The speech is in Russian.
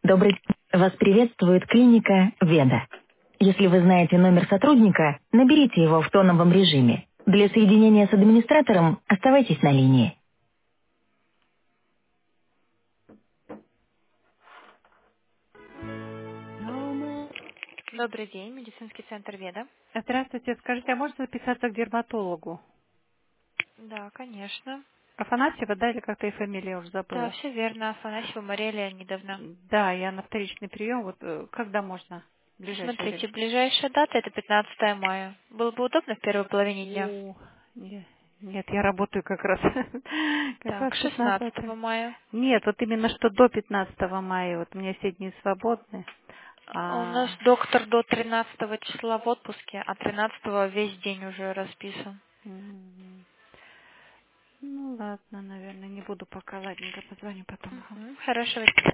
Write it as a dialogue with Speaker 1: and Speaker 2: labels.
Speaker 1: Добрый день. Вас приветствует клиника Веда. Если вы знаете номер сотрудника, наберите его в тоновом режиме. Для соединения с администратором оставайтесь на линии. Добрый день, медицинский центр Веда.
Speaker 2: Здравствуйте, скажите, а можно записаться к дерматологу?
Speaker 1: Да, конечно.
Speaker 2: Афанасьева, да, или как-то и фамилия уже
Speaker 1: Да,
Speaker 2: забыла?
Speaker 1: все верно. Афанасьева Мария Леонидовна.
Speaker 2: Да, я на вторичный прием. Вот когда можно? В ближайшее
Speaker 1: Смотрите,
Speaker 2: время.
Speaker 1: ближайшая дата это 15 мая. Было бы удобно в первой половине дня?
Speaker 2: О, нет, я работаю как раз. Как раз
Speaker 1: Так, 16
Speaker 2: 15.
Speaker 1: мая.
Speaker 2: Нет, вот именно что до 15 мая. Вот у меня все дни свободны.
Speaker 1: У нас
Speaker 2: А,
Speaker 1: доктор до 13 числа в отпуске, а 13 весь день уже расписан.
Speaker 2: м, ну ладно, наверное, не буду пока. Ладненько, позвоню потом. Ага.
Speaker 1: Хорошего дня.